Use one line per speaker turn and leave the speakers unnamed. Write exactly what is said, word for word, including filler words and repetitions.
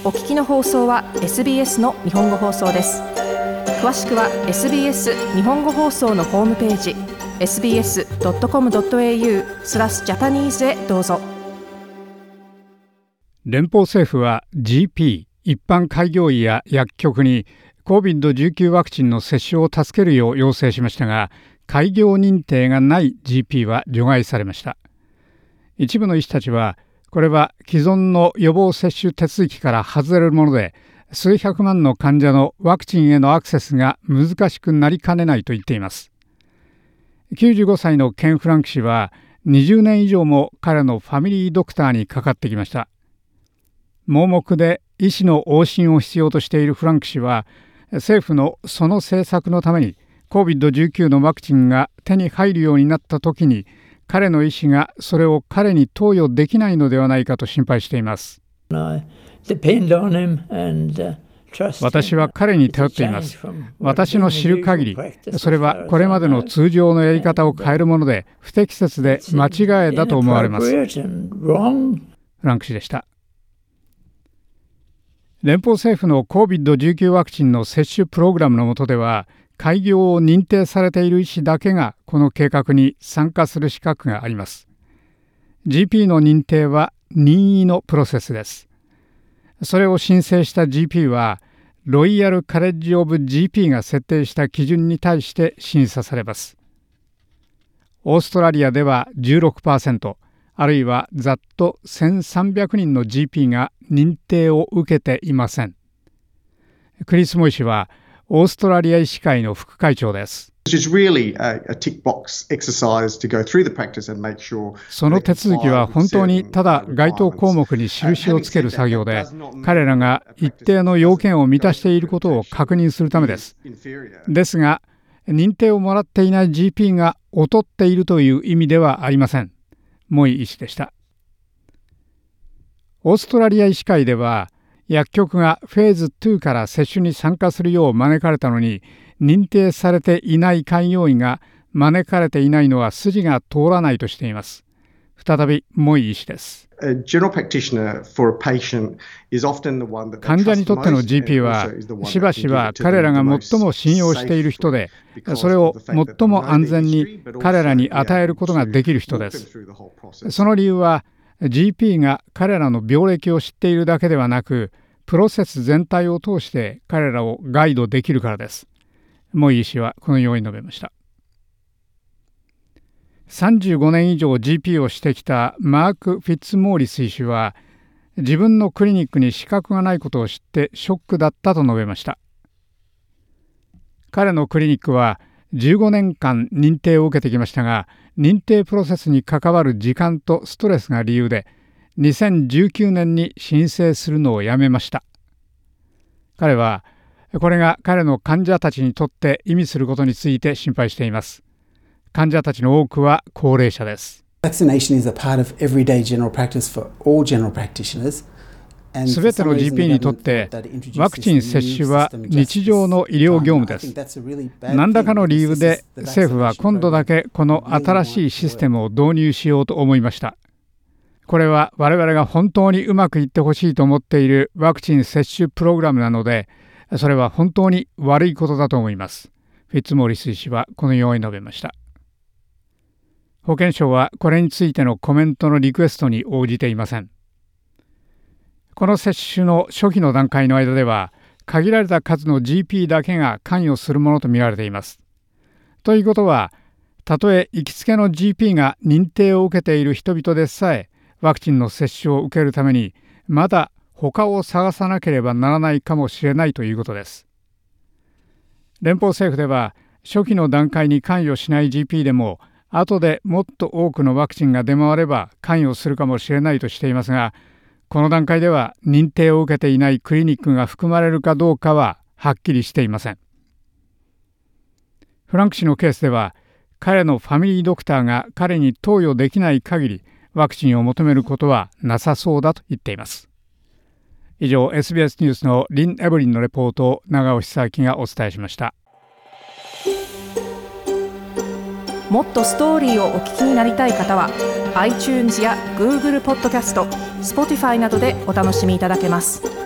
お聞きの放送は エスビーエス の日本語放送です。詳しくは エスビーエス 日本語放送のホームページ エスビーエスドットコムドットエーユー スラスジャパニーズへどうぞ。
連邦政府は ジーピー 一般開業医や薬局に コービッドじゅうきゅう ワクチンの接種を助けるよう要請しましたが、開業認定がない ジーピー は除外されました。一部の医師たちは、これは既存の予防接種手続きから外れるもので、数百万の患者のワクチンへのアクセスが難しくなりかねないと言っています。きゅうじゅうごさいのケン・フランク氏はにじゅうねん以上も彼のファミリードクターにかかってきました。盲目で医師の往診を必要としているフランク氏は、政府のその政策のために コービッドじゅうきゅう のワクチンが手に入るようになった時に、彼の医師がそれを彼に投与できないのではないかと心配しています。私は彼に頼っています。私の知る限り、それはこれまでの通常のやり方を変えるもので、不適切で間違いだと思われます。フランク氏でした。連邦政府の コービッドじゅうきゅう ワクチンの接種プログラムの下では、開業を認定されている医師だけがこの計画に参加する資格があります。ジーピー の認定は任意のプロセスです。それを申請した ジーピー は、ロイヤルカレッジ・オブ・ジーピー が設定した基準に対して審査されます。オーストラリアでは じゅうろくパーセント、あるいはざっとせんさんびゃくにんの ジーピー が認定を受けていません。クリス・モイ氏は、オーストラリア医師会の副会長です。その手続きは本当にただ該当項目に印をつける作業で、彼らが一定の要件を満たしていることを確認するためです。ですが、認定をもらっていない ジーピー が劣っているという意味ではありません。モイ医師でした。オーストラリア医師会では、薬局がフェーズにから接種に参加するよう招かれたのに、認定されていない開業医が招かれていないのは筋が通らないとしています。再びモイ医師です。患者にとっての ジーピー はしばしば彼らが最も信用している人で、それを最も安全に彼らに与えることができる人です。その理由は ジーピー が彼らの病歴を知っているだけではなく、プロセス全体を通して彼らをガイドできるからです。モイ医師はこのように述べました。さんじゅうごねん以上 ジーピー をしてきたマーク・フィッツモーリス医師は、自分のクリニックに資格がないことを知ってショックだったと述べました。彼のクリニックはじゅうごねんかん認定を受けてきましたが、認定プロセスに関わる時間とストレスが理由で、にせんじゅうきゅうねんに申請するのをやめました。彼は、これが彼の患者たちにとって意味することについて心配しています。患者たちの多くは高齢者です。
Vaccination is a part of everyday general practice for all general practitioners.
すべての ジーピー にとってワクチン接種は日常の医療業務です。何らかの理由で政府は今度だけこの新しいシステムを導入しようと思いました。これは我々が本当にうまくいってほしいと思っているワクチン接種プログラムなので、それは本当に悪いことだと思います。フィッツモーリス医師はこのように述べました。保健省はこれについてのコメントのリクエストに応じていません。この接種の初期の段階の間では、限られた数の ジーピー だけが関与するものとみられています。ということは、たとえ行きつけの ジーピー が認定を受けている人々でさえ、ワクチンの接種を受けるために、まだ他を探さなければならないかもしれないということです。連邦政府では、初期の段階に関与しない ジーピー でも、後でもっと多くのワクチンが出回れば関与するかもしれないとしていますが、この段階では認定を受けていないクリニックが含まれるかどうかははっきりしていません。フランク氏のケースでは、彼のファミリードクターが彼に投与できない限りワクチンを求めることはなさそうだと言っています。以上、エスビーエス ニュースのリン・エブリンのレポートを長尾久明がお伝えしました。
もっとストーリーをお聞きになりたい方は iTunes や Google ポッドキャスト、Spotify などでお楽しみいただけます。